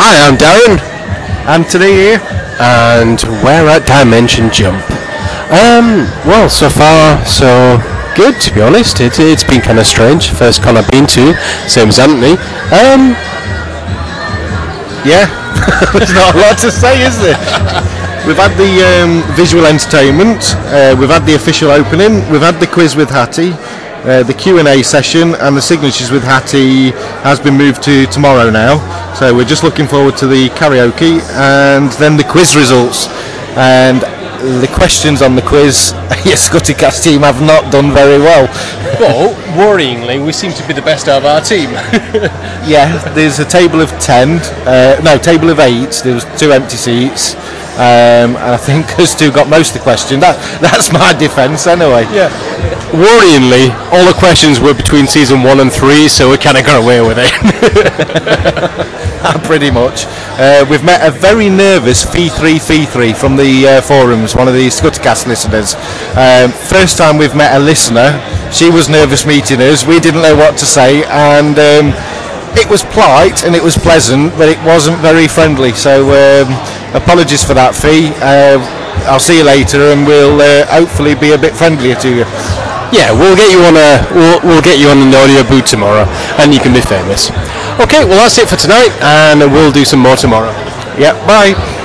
Hi, I'm Darren, And today here, and we're at Dimension Jump. Well, so far, so good, to be honest. It's been kind of strange. First con I've been to, same as Anthony. yeah, there's not a lot to say, is there? We've had the visual entertainment, we've had the official opening, we've had the quiz with Hattie, the Q&A session, and the signatures with Hattie has been moved to tomorrow now. So we're just looking forward to the karaoke and then the quiz results. And the questions on the quiz, your Scuttycast team have not done very well. Well, worryingly, we seem to be the best out of our team. Yeah, there's a table of 10, table of 8, there was 2 empty seats. And I think us two got most of the question. That's my defence anyway. Yeah. Worryingly, all the questions were between season 1 and 3, so we kind of got away with it. Pretty much. We've met a very nervous Fee3 from the forums, one of the Scuttercast listeners. First time we've met a listener. She was nervous meeting us. We didn't know what to say, and it was polite and it was pleasant, but it wasn't very friendly. So apologies for that, Fee. I'll see you later, and we'll hopefully be a bit friendlier to you. Yeah, we'll get you on we'll get you on an audio boot tomorrow, and you can be famous. Okay, well that's it for tonight, and we'll do some more tomorrow. Yeah, bye.